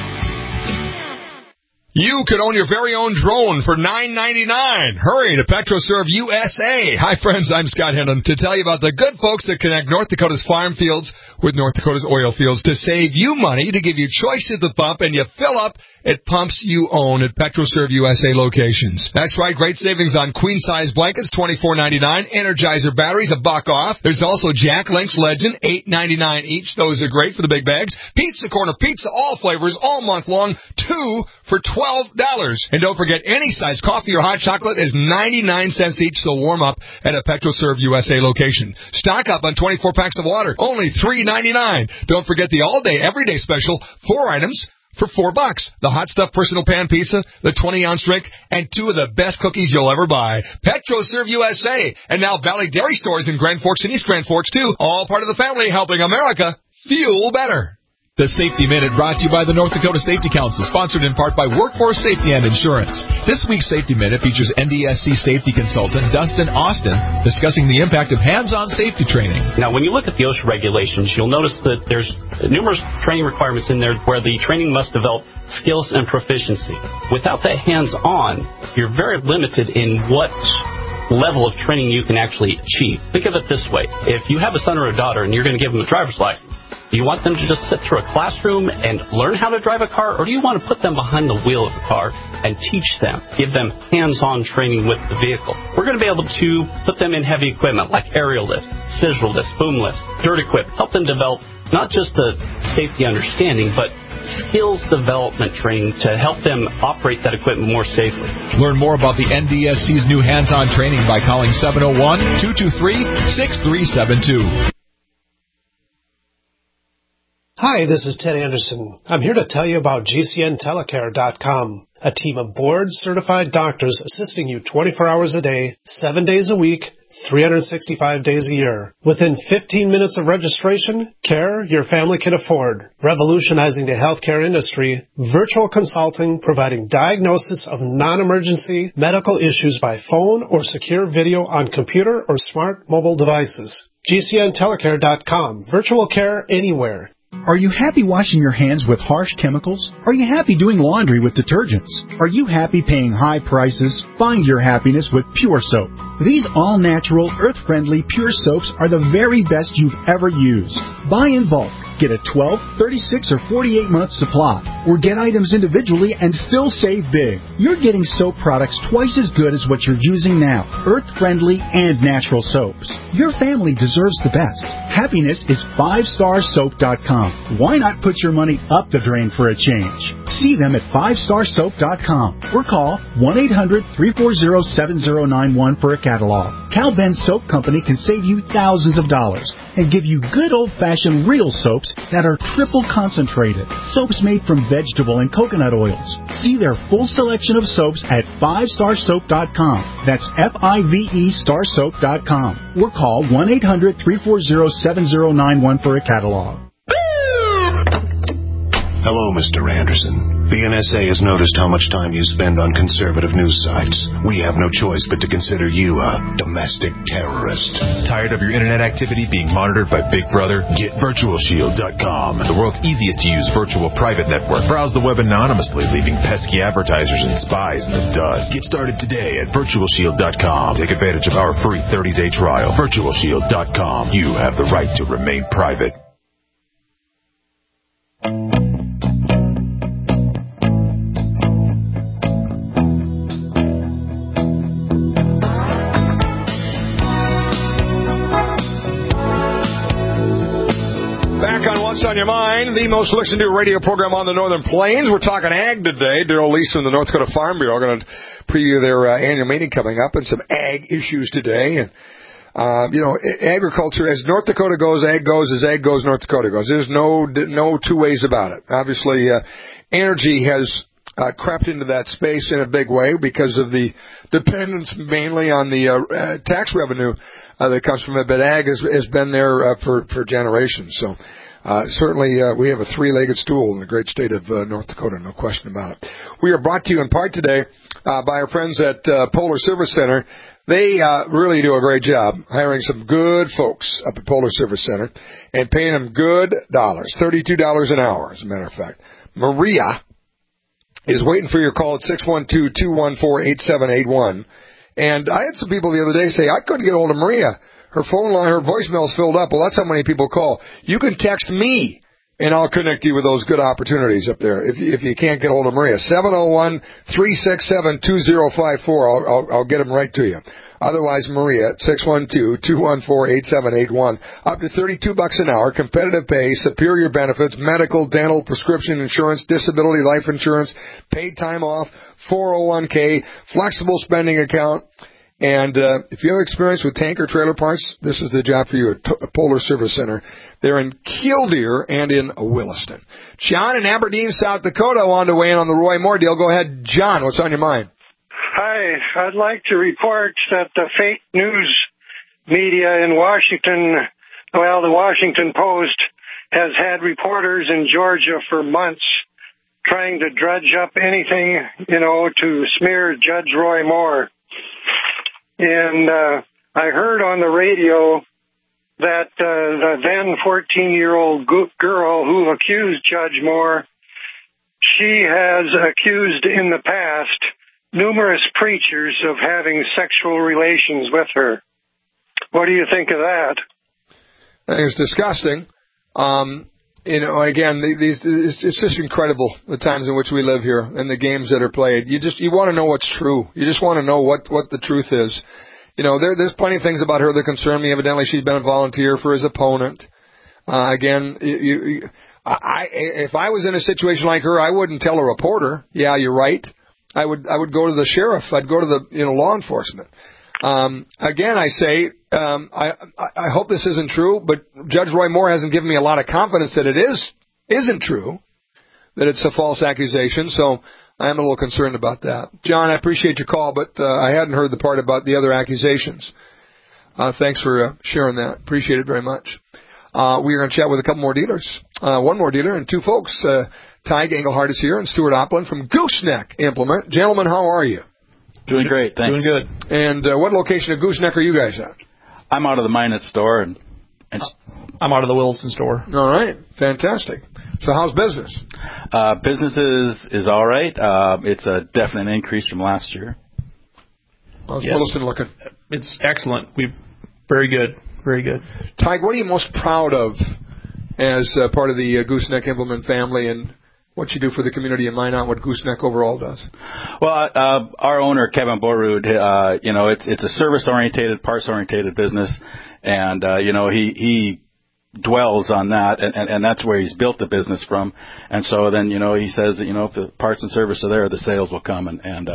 You could own your very own drone for $9.99. Hurry to PetroServe USA. Hi, friends. I'm Scott Hennon to tell you about the good folks that connect North Dakota's farm fields with North Dakota's oil fields to save you money, to give you choice at the pump, and you fill up at pumps you own at PetroServe USA locations. That's right. Great savings on queen-size blankets, $24.99. Energizer batteries, $1 off. There's also Jack Link's Legend, $8.99 each. Those are great for the big bags. Pizza Corner Pizza, all flavors, all month long. 2 for $12. And don't forget, any size coffee or hot chocolate is 99 cents each, so warm up at a PetroServe USA location. Stock up on 24 packs of water, only $3.99. Don't forget the all-day, everyday special, 4 items for $4. The Hot Stuff Personal Pan Pizza, the 20-ounce drink, and 2 of the best cookies you'll ever buy. PetroServe USA. And now Valley Dairy Stores in Grand Forks and East Grand Forks, too. All part of the family helping America fuel better. The Safety Minute brought to you by the North Dakota Safety Council, sponsored in part by Workforce Safety and Insurance. This week's Safety Minute features NDSC safety consultant Dustin Austin discussing the impact of hands-on safety training. Now, when you look at the OSHA regulations, you'll notice that there's numerous training requirements in there where the training must develop skills and proficiency. Without that hands-on, you're very limited in what level of training you can actually achieve. Think of it this way. If you have a son or a daughter and you're going to give them a driver's license, do you want them to just sit through a classroom and learn how to drive a car, or do you want to put them behind the wheel of the car and teach them, give them hands-on training with the vehicle? We're going to be able to put them in heavy equipment like aerial lifts, scissor lifts, boom lifts, dirt equipment, help them develop not just the safety understanding, but skills development training to help them operate that equipment more safely. Learn more about the NDSC's new hands-on training by calling 701-223-6372. Hi, this is Ted Anderson. I'm here to tell you about GCNtelecare.com, a team of board-certified doctors assisting you 24 hours a day, 7 days a week, 365 days a year. Within 15 minutes of registration, care your family can afford. Revolutionizing the healthcare industry, virtual consulting providing diagnosis of non-emergency medical issues by phone or secure video on computer or smart mobile devices. GCNtelecare.com. Virtual care anywhere. Are you happy washing your hands with harsh chemicals? Are you happy doing laundry with detergents? Are you happy paying high prices? Find your happiness with Pure Soap. These all-natural, earth-friendly Pure Soaps are the very best you've ever used. Buy in bulk. Get a 12, 36, or 48-month supply. Or get items individually and still save big. You're getting soap products twice as good as what you're using now. Earth-friendly and natural soaps. Your family deserves the best. Happiness is 5starsoap.com. Why not put your money up the drain for a change? See them at 5starsoap.com or call 1-800-340-7091 for a catalog. Cal Ben Soap Company can save you thousands of dollars and give you good old-fashioned real soaps that are triple concentrated. Soaps made from vegetable and coconut oils. See their full selection of soaps at 5starsoap.com. That's F-I-V-E starsoap.com. Or call 1-800-340-7091 for a catalog. Hello, Mr. Anderson. The NSA has noticed how much time you spend on conservative news sites. We have no choice but to consider you a domestic terrorist. Tired of your internet activity being monitored by Big Brother? Get VirtualShield.com, the world's easiest to use virtual private network. Browse the web anonymously, leaving pesky advertisers and spies in the dust. Get started today at VirtualShield.com. Take advantage of our free 30-day trial. VirtualShield.com. You have the right to remain private. What's on your mind? The most listened to radio program on the Northern Plains. We're talking ag today. Daryl Leeson and the North Dakota Farm Bureau are going to preview their annual meeting coming up and some ag issues today. And, agriculture, as North Dakota goes, ag goes. As ag goes, North Dakota goes. There's no two ways about it. Obviously, energy has crept into that space in a big way because of the dependence mainly on the tax revenue that comes from it. But ag has been there for generations. So Certainly, we have a three-legged stool in the great state of North Dakota, no question about it. We are brought to you in part today by our friends at Polar Service Center. They really do a great job hiring some good folks up at Polar Service Center and paying them good dollars, $32 an hour, as a matter of fact. Maria is waiting for your call at 612-214-8781. And I had some people the other day say, I couldn't get a hold of Maria. Her phone line, her voicemail's filled up. Well, that's how many people call. You can text me, and I'll connect you with those good opportunities up there if you can't get a hold of Maria. 701-367-2054. I'll get them right to you. Otherwise, Maria at 612-214-8781. Up to $32 an hour, competitive pay, superior benefits, medical, dental, prescription insurance, disability, life insurance, paid time off, 401k, flexible spending account. And if you have experience with tanker trailer parts, this is the job for you at Polar Service Center. They're in Killdeer and in Williston. John in Aberdeen, South Dakota, wanted to weigh in on the Roy Moore deal. Go ahead, John. What's on your mind? Hi. I'd like to report that the fake news media in Washington, well, the Washington Post, has had reporters in Georgia for months trying to drudge up anything, to smear Judge Roy Moore. And I heard on the radio that the then 14-year-old girl who accused Judge Moore, she has accused in the past numerous preachers of having sexual relations with her. What do you think of that? I think it's disgusting. Again, it's just incredible the times in which we live here and the games that are played. You want to know what's true. You just want to know what the truth is. There's plenty of things about her that concern me. Evidently, she's been a volunteer for his opponent. If I was in a situation like her, I wouldn't tell a reporter, yeah, you're right. I would go to the sheriff. I'd go to the law enforcement. Again, I say, I hope this isn't true, but Judge Roy Moore hasn't given me a lot of confidence that it isn't true, that it's a false accusation, so I am a little concerned about that. John, I appreciate your call, but I hadn't heard the part about the other accusations. Thanks for sharing that. Appreciate it very much. We're going to chat with a couple more dealers. One more dealer and two folks. Tig Engelhardt is here and Stuart Opland from Gooseneck Implement. Gentlemen, how are you? Doing great, thanks. Doing good. And what location of Gooseneck are you guys at? I'm out of the Minot store, and I'm out of the Wilson store. All right, fantastic. So how's business? Business is all right. It's a definite increase from last year. How's Williston looking? It's excellent. Very good. Very good. Tig, what are you most proud of as part of the Gooseneck Implement family and what you do for the community in Minot, what Gooseneck overall does? Well, our owner, Kevin Borrud, it's a service-orientated, parts-orientated business, and, he dwells on that, and that's where he's built the business from. And so then, he says that, if the parts and service are there, the sales will come, and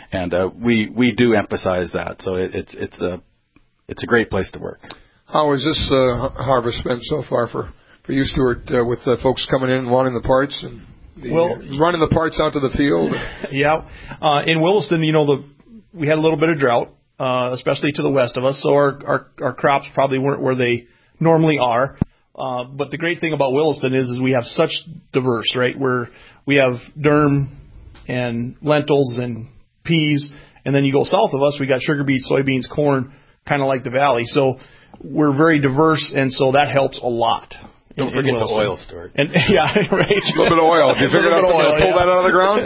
we do emphasize that. So it's a great place to work. How has this harvest been so far for you, Stuart, with folks coming in and wanting the parts and running the parts out to the field? Yeah. In Williston, we had a little bit of drought, especially to the west of us, so our crops probably weren't where they normally are. But the great thing about Williston is we have such diverse, right? We have durum and lentils and peas, and then you go south of us, we got sugar beets, soybeans, corn, kind of like the valley. So we're very diverse, and so that helps a lot. Don't forget the oil, Stuart. And, yeah, right. A little bit of oil. Did you figure out something to pull that out of the ground?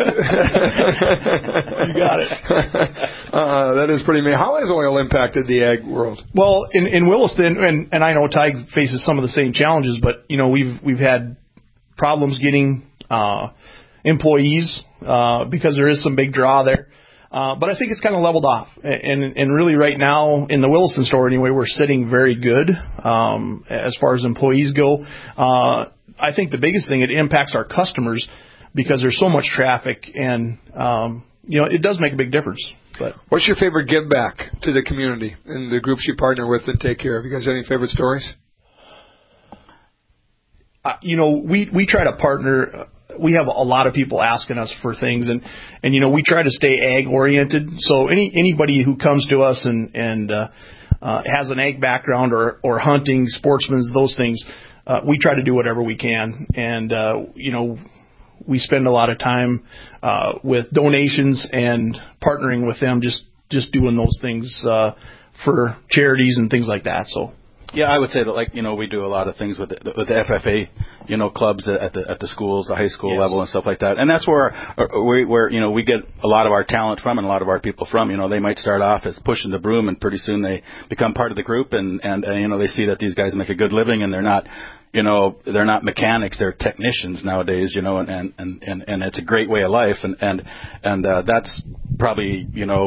Yeah. You got it. That is pretty amazing. How has oil impacted the ag world? Well, in Williston, and I know Tig faces some of the same challenges, but, we've had problems getting employees because there is some big draw there. But I think it's kind of leveled off. And really right now, in the Williston store anyway, we're sitting very good as far as employees go. I think the biggest thing, it impacts our customers because there's so much traffic and, it does make a big difference. But what's your favorite give back to the community and the groups you partner with and take care of? You guys have any favorite stories? We try to partner. We have a lot of people asking us for things, and we try to stay ag oriented. So anybody who comes to us and has an ag background or hunting, sportsmen, those things, we try to do whatever we can. And, we spend a lot of time with donations and partnering with them, just doing those things for charities and things like that. So. Yeah, I would say that, we do a lot of things with the FFA, clubs at the schools, the high school level and stuff like that. And that's where we get a lot of our talent from and a lot of our people from. They might start off as pushing the broom, and pretty soon they become part of the group, and they see that these guys make a good living, and they're not mechanics, they're technicians nowadays, and it's a great way of life, and that's probably,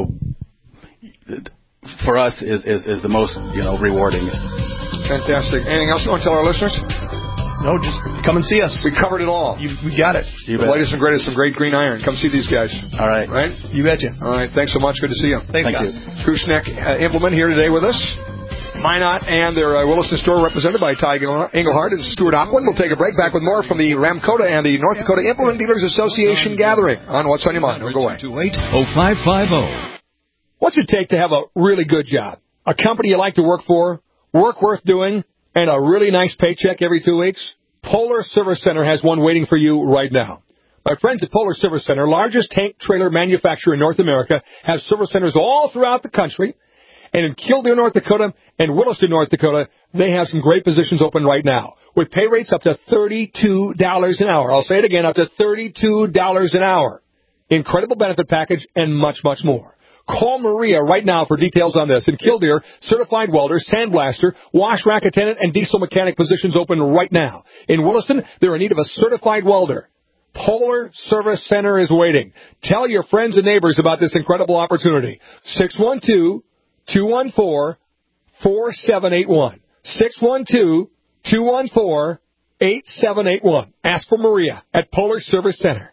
for us is the most, rewarding. Fantastic. Anything else you want to tell our listeners? No, just come and see us. We covered it all. We got it. The latest and greatest, some great green iron. Come see these guys. All right. Right? You betcha. All right. Thanks so much. Good to see you. Thank you. Gooseneck Implement here today with us. Minot and their Williston store represented by Ty Engelhardt and Stuart Opwin. We'll take a break. Back with more from the Ramcota and the North Dakota Implement Dealers Association gathering on What's on Your Mind. Don't go away. 228-0550. What's it take to have a really good job? A company you like to work for, work worth doing, and a really nice paycheck every 2 weeks? Polar Service Center has one waiting for you right now. My friends at Polar Service Center, largest tank trailer manufacturer in North America, have service centers all throughout the country. And in Killdeer, North Dakota, and Williston, North Dakota, they have some great positions open right now, with pay rates up to $32 an hour. I'll say it again, up to $32 an hour. Incredible benefit package and much, much more. Call Maria right now for details on this. In Killdeer, certified welder, sandblaster, wash rack attendant, and diesel mechanic positions open right now. In Williston, they're in need of a certified welder. Polar Service Center is waiting. Tell your friends and neighbors about this incredible opportunity. 612-214-4781. 612-214-8781. Ask for Maria at Polar Service Center.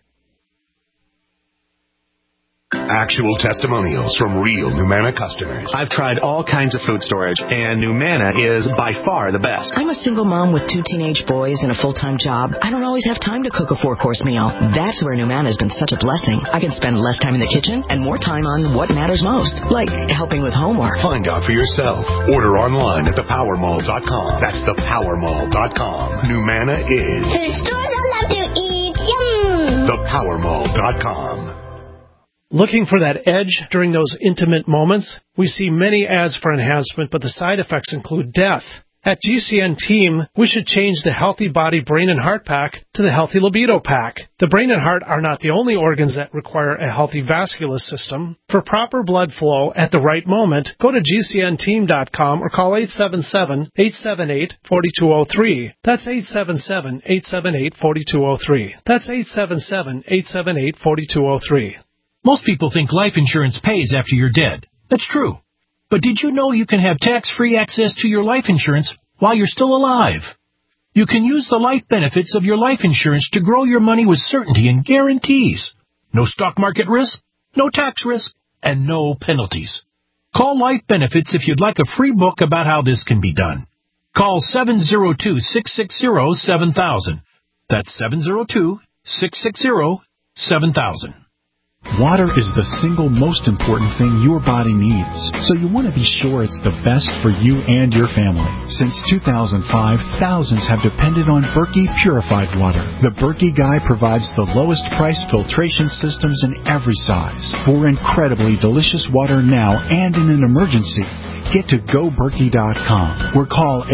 Actual testimonials from real Numanna customers. I've tried all kinds of food storage, and Numanna is by far the best. I'm a single mom with 2 teenage boys and a full-time job. I don't always have time to cook a 4-course meal. That's where Numanna has been such a blessing. I can spend less time in the kitchen and more time on what matters most, like helping with homework. Find out for yourself. Order online at thepowermall.com. That's thepowermall.com. Numanna is... Food stores I love to eat. Yum! Thepowermall.com. Looking for that edge during those intimate moments? We see many ads for enhancement, but the side effects include death. At GCN Team, we should change the Healthy Body, Brain, and Heart Pack to the Healthy Libido Pack. The brain and heart are not the only organs that require a healthy vascular system. For proper blood flow at the right moment, go to GCNteam.com or call 877-878-4203. That's 877-878-4203. That's 877-878-4203. Most people think life insurance pays after you're dead. That's true. But did you know you can have tax-free access to your life insurance while you're still alive? You can use the life benefits of your life insurance to grow your money with certainty and guarantees. No stock market risk, no tax risk, and no penalties. Call Life Benefits if you'd like a free book about how this can be done. Call 702-660-7000. That's 702-660-7000. Water is the single most important thing your body needs, so you want to be sure it's the best for you and your family. Since 2005, thousands have depended on Berkey Purified Water. The Berkey Guy provides the lowest price filtration systems in every size for incredibly delicious water now and in an emergency. Get to GoBerkey.com or call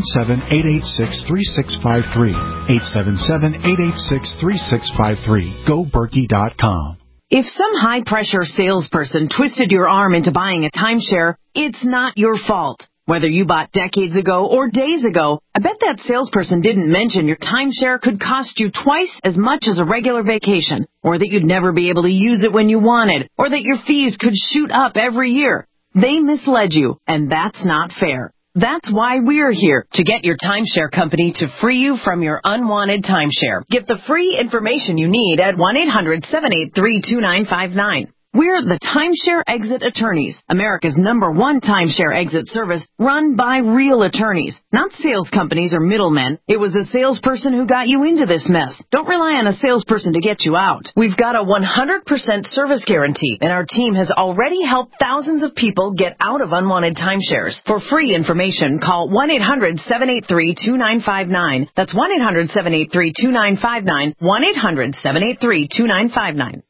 877-886-3653. 877-886-3653. GoBerkey.com. If some high-pressure salesperson twisted your arm into buying a timeshare, it's not your fault. Whether you bought decades ago or days ago, I bet that salesperson didn't mention your timeshare could cost you twice as much as a regular vacation, or that you'd never be able to use it when you wanted, or that your fees could shoot up every year. They misled you, and that's not fair. That's why we're here, to get your timeshare company to free you from your unwanted timeshare. Get the free information you need at 1-800-783-2959. We're the Timeshare Exit Attorneys, America's #1 timeshare exit service run by real attorneys, not sales companies or middlemen. It was a salesperson who got you into this mess. Don't rely on a salesperson to get you out. We've got a 100% service guarantee, and our team has already helped thousands of people get out of unwanted timeshares. For free information, call 1-800-783-2959. That's 1-800-783-2959, 1-800-783-2959.